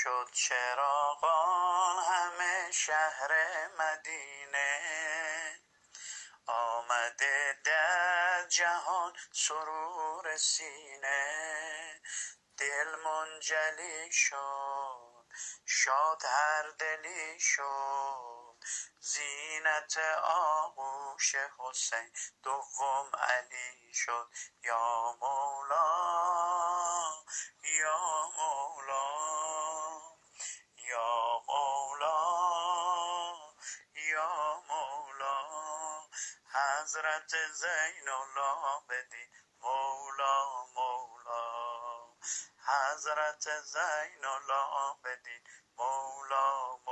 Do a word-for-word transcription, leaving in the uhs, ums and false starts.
شد چراغان همه شهر مدینه، آمده در جهان سرور سینه. دل منجلی شد شاد هر دلی شد، زینت آغوش حسین دوم علی شد. یا مولا یا مولا یا مولا یا مولا، حضرت زین العابدین مولا مولا، حضرت زین العابدین مولا